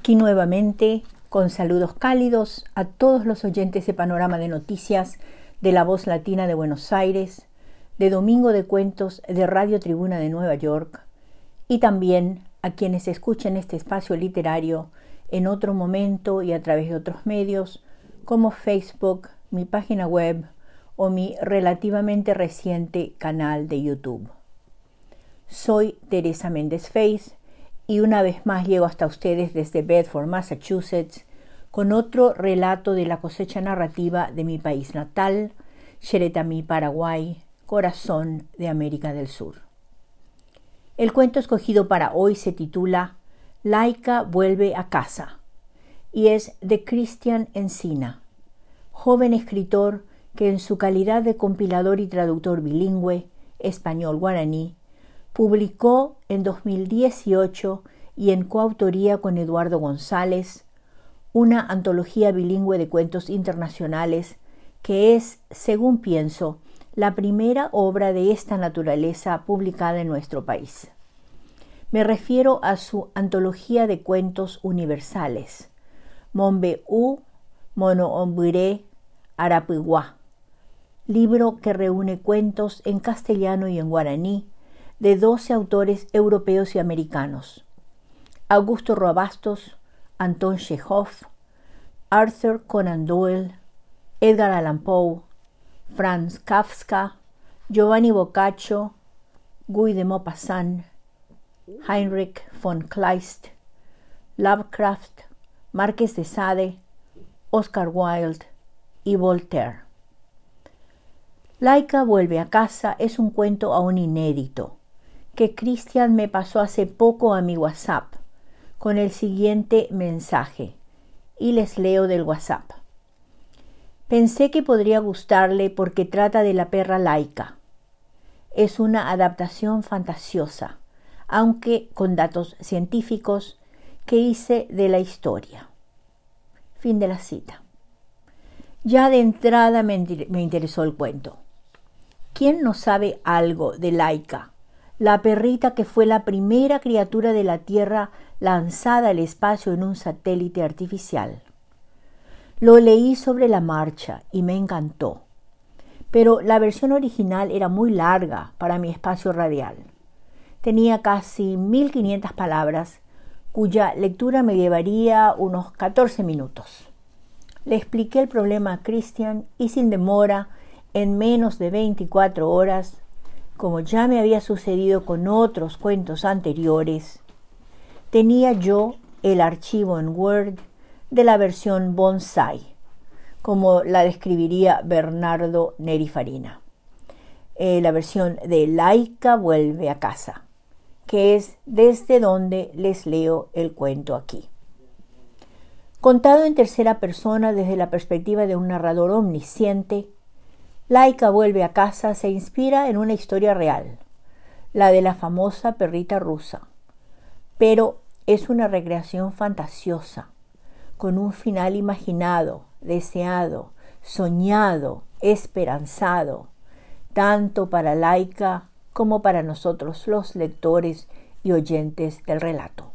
Aquí nuevamente con saludos cálidos a todos los oyentes de Panorama de Noticias de La Voz Latina de Buenos Aires, de Domingo de Cuentos de Radio Tribuna de Nueva York y también a quienes escuchen este espacio literario en otro momento y a través de otros medios como Facebook, mi página web o mi relativamente reciente canal de YouTube. Soy Teresa Méndez Feis y una vez más llego hasta ustedes desde Bedford, Massachusetts, con otro relato de la cosecha narrativa de mi país natal, Xeretamí, Paraguay, corazón de América del Sur. El cuento escogido para hoy se titula Laika vuelve a casa y es de Cristian Encina, joven escritor que en su calidad de compilador y traductor bilingüe, español-guaraní, publicó en 2018 y en coautoría con Eduardo González una antología bilingüe de cuentos internacionales que es, según pienso, la primera obra de esta naturaleza publicada en nuestro país. Me refiero a su antología de cuentos universales, Mombe U Mono Ombure Arapuiguá, libro que reúne cuentos en castellano y en guaraní de 12 autores europeos y americanos: Augusto Roabastos, Anton Chekhov, Arthur Conan Doyle, Edgar Allan Poe, Franz Kafka, Giovanni Boccaccio, Guy de Maupassant, Heinrich von Kleist, Lovecraft, Marqués de Sade, Oscar Wilde y Voltaire. Laika vuelve a casa es un cuento aún inédito que Cristian me pasó hace poco a mi WhatsApp con el siguiente mensaje, y les leo del WhatsApp. Pensé que podría gustarle porque trata de la perra Laika. Es una adaptación fantasiosa, aunque con datos científicos, que hice de la historia. Fin de la cita. Ya de entrada me interesó el cuento. ¿Quién no sabe algo de Laika, la perrita que fue la primera criatura de la Tierra lanzada al espacio en un satélite artificial? Lo leí sobre la marcha y me encantó, pero la versión original era muy larga para mi espacio radial. Tenía casi 1500 palabras, cuya lectura me llevaría unos 14 minutos. Le expliqué el problema a Cristian y sin demora, en menos de 24 horas, como ya me había sucedido con otros cuentos anteriores, tenía yo el archivo en Word de la versión bonsai, como la describiría Bernardo Neri Farina. La versión de Laika vuelve a casa, que es desde donde les leo el cuento aquí. Contado en tercera persona desde la perspectiva de un narrador omnisciente, Laika vuelve a casa se inspira en una historia real, la de la famosa perrita rusa, pero es una recreación fantasiosa, con un final imaginado, deseado, soñado, esperanzado, tanto para Laika como para nosotros los lectores y oyentes del relato.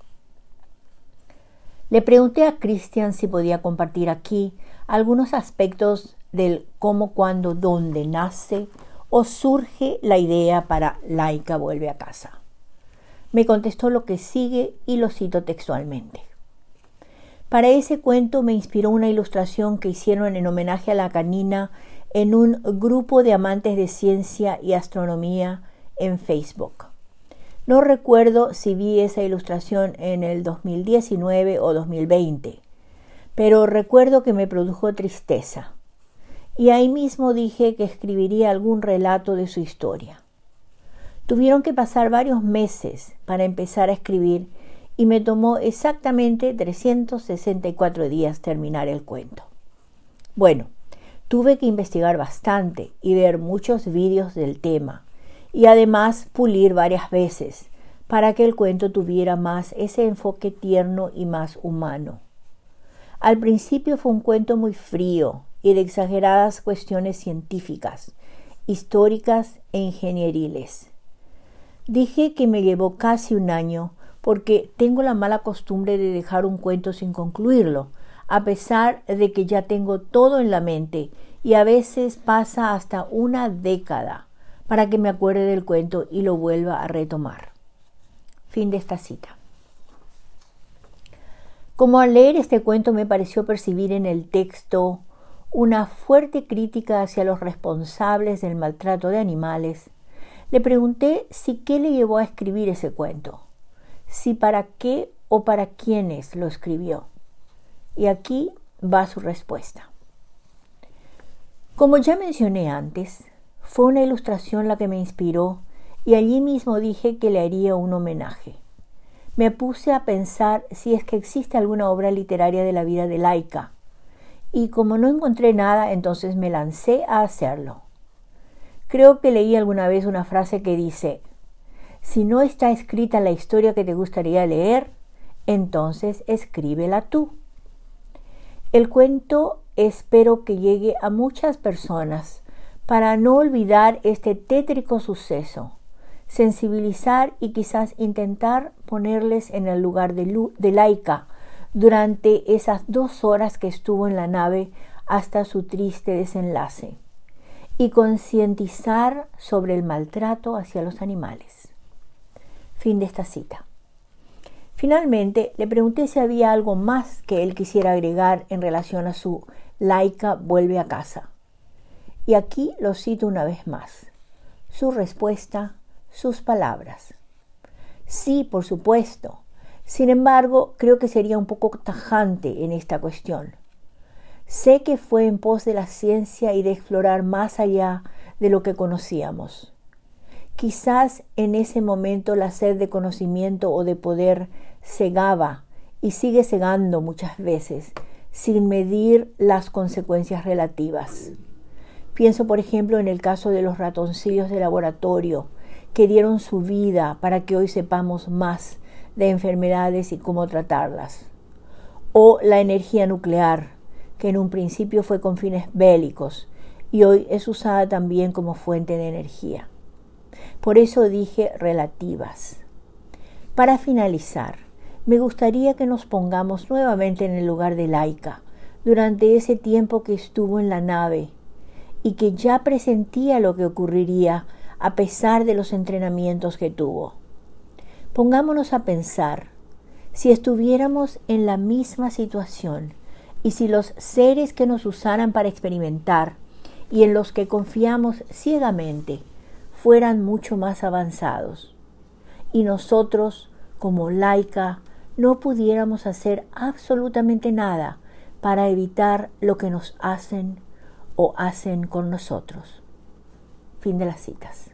Le pregunté a Cristian si podía compartir aquí algunos aspectos del cómo, cuándo, dónde nace o surge la idea para Laika vuelve a casa. Me contestó lo que sigue y lo cito textualmente. Para ese cuento me inspiró una ilustración que hicieron en homenaje a la canina en un grupo de amantes de ciencia y astronomía en Facebook. No recuerdo si vi esa ilustración en el 2019 o 2020, pero recuerdo que me produjo tristeza. Y ahí mismo dije que escribiría algún relato de su historia. Tuvieron que pasar varios meses para empezar a escribir y me tomó exactamente 364 días terminar el cuento. Bueno, tuve que investigar bastante y ver muchos vídeos del tema y además pulir varias veces para que el cuento tuviera más ese enfoque tierno y más humano. Al principio fue un cuento muy frío y de exageradas cuestiones científicas, históricas e ingenieriles. Dije que me llevó casi un año porque tengo la mala costumbre de dejar un cuento sin concluirlo, a pesar de que ya tengo todo en la mente, y a veces pasa hasta una década para que me acuerde del cuento y lo vuelva a retomar. Fin de esta cita. Como al leer este cuento me pareció percibir en el texto una fuerte crítica hacia los responsables del maltrato de animales, le pregunté si qué le llevó a escribir ese cuento, si para qué o para quiénes lo escribió. Y aquí va su respuesta. Como ya mencioné antes, fue una ilustración la que me inspiró y allí mismo dije que le haría un homenaje. Me puse a pensar si es que existe alguna obra literaria de la vida de Laika, y como no encontré nada, entonces me lancé a hacerlo. Creo que leí alguna vez una frase que dice: si no está escrita la historia que te gustaría leer, entonces escríbela tú. El cuento espero que llegue a muchas personas para no olvidar este tétrico suceso, sensibilizar y quizás intentar ponerles en el lugar de Laika durante esas 2 horas que estuvo en la nave hasta su triste desenlace, y concientizar sobre el maltrato hacia los animales. Fin de esta cita. Finalmente, le pregunté si había algo más que él quisiera agregar en relación a su Laika vuelve a casa. Y aquí lo cito una vez más. Su respuesta, sus palabras. Sí, por supuesto. Sin embargo, creo que sería un poco tajante en esta cuestión. Sé que fue en pos de la ciencia y de explorar más allá de lo que conocíamos. Quizás en ese momento la sed de conocimiento o de poder cegaba y sigue cegando muchas veces, sin medir las consecuencias relativas. Pienso, por ejemplo, en el caso de los ratoncillos de laboratorio, que dieron su vida para que hoy sepamos más de enfermedades y cómo tratarlas. O la energía nuclear, que en un principio fue con fines bélicos y hoy es usada también como fuente de energía. Por eso dije relativas. Para finalizar, me gustaría que nos pongamos nuevamente en el lugar de Laika durante ese tiempo que estuvo en la nave y que ya presentía lo que ocurriría a pesar de los entrenamientos que tuvo. Pongámonos a pensar, si estuviéramos en la misma situación y si los seres que nos usaran para experimentar y en los que confiamos ciegamente fueran mucho más avanzados y nosotros, como Laika, no pudiéramos hacer absolutamente nada para evitar lo que nos hacen o hacen con nosotros. Fin de las citas.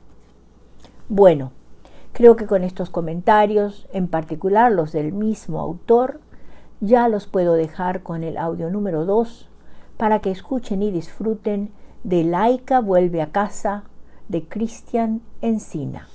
Bueno, creo que con estos comentarios, en particular los del mismo autor, ya los puedo dejar con el audio número 2 para que escuchen y disfruten de Laika vuelve a casa de Cristian Encina.